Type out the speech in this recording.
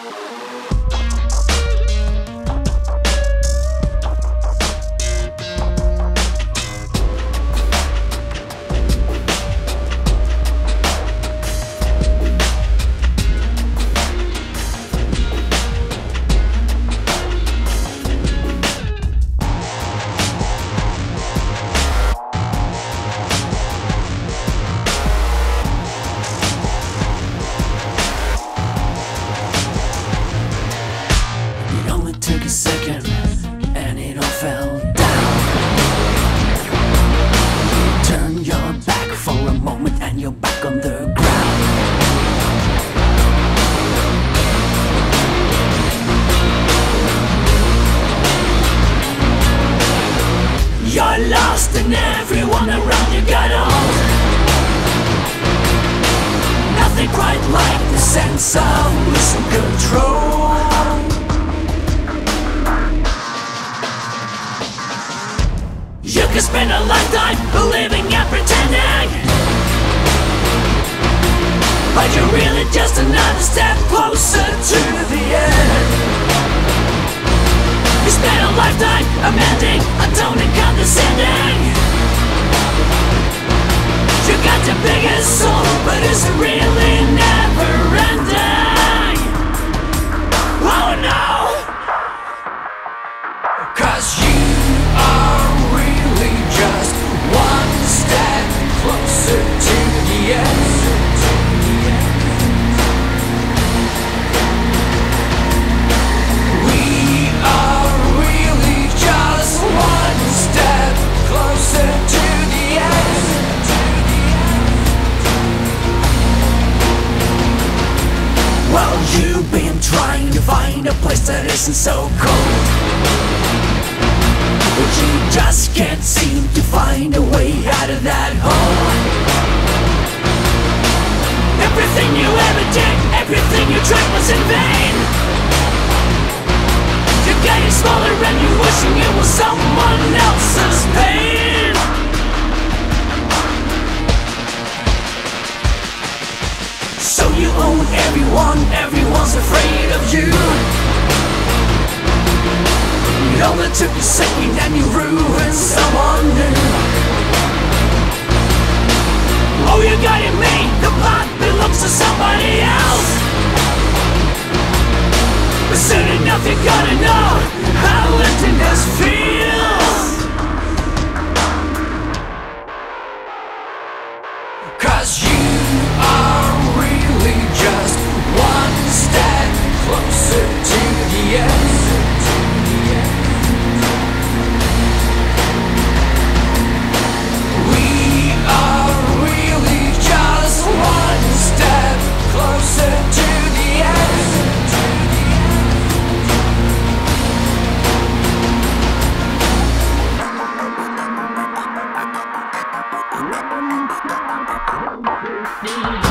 Took a second and it all fell down. Turn your back for a moment and you're back on the ground. You're lost and everyone around you got old. Nothing quite like the sense of losing control. You could spend a lifetime living and pretending, but you're really just another step closer to the end. You spend a lifetime amending, atoning, condescending. You got the biggest soul, but it's really never ending. Oh no! 'Cause you are really just one step closer to the end. We are really just one step closer to the end. Well, you've been trying to find a place that isn't so cold, but you just can't seem to find a way out of that hole. Everything you ever did, everything you tried was in vain. You're getting smaller and you're wishing it was someone else's pain. So you own everyone, everyone's afraid of you. It only took a second and you ruined someone new. Oh, you got it made, the plot belongs to somebody else. But soon enough you're gonna know how emptiness feels. 'Cause you are really just one step closer to the end. Yeah.